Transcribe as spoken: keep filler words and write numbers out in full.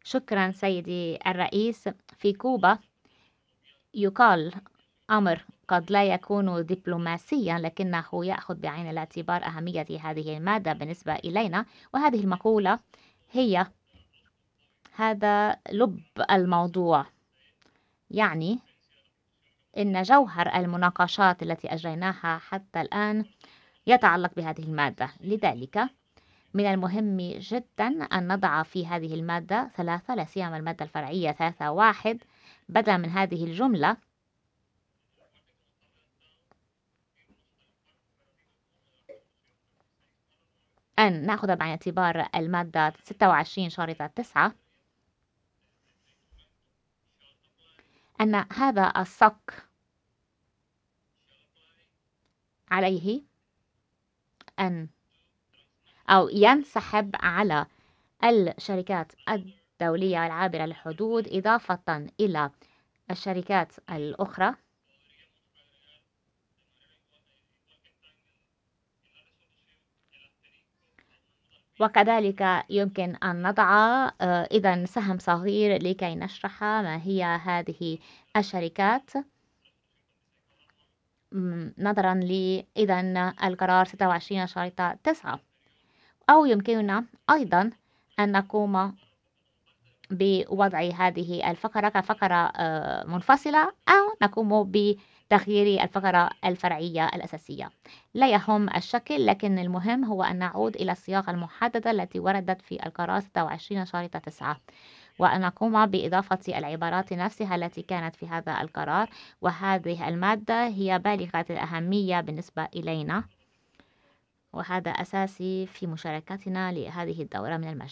شكرا سيدي الرئيس. في كوبا يقال أمر قد لا يكون دبلوماسيا لكنه يأخذ بعين الاعتبار أهمية هذه المادة بالنسبة إلينا، وهذه المقولة هي هذا لب الموضوع. يعني إن جوهر المناقشات التي أجريناها حتى الآن يتعلق بهذه المادة. لذلك من المهم جدا أن نضع في هذه المادة ثلاثة، لا سيما المادة الفرعية ثلاثة واحد، بدلا من هذه الجملة أن نأخذ بعين الاعتبار المادة ستة وعشرين شريطة تسعة، أن هذا الصك عليه أن أو ينسحب على الشركات الدولية العابرة للحدود إضافة إلى الشركات الأخرى. وكذلك يمكن أن نضع إذا سهم صغير لكي نشرح ما هي هذه الشركات نظرا لإذا القرار ستة وعشرين شريطة تسعة. أو يمكننا أيضا أن نقوم بوضع هذه الفقرة كفقرة منفصلة أو نقوم بتغيير الفقرة الفرعية الأساسية. لا يهم الشكل، لكن المهم هو أن نعود إلى الصياغة المحددة التي وردت في القرار ستة وعشرين شريطة تسعة، وأن نقوم بإضافة العبارات نفسها التي كانت في هذا القرار. وهذه المادة هي بالغة الأهمية بالنسبة إلينا، وهذا أساسي في مشاركتنا لهذه الدورة من المجلس.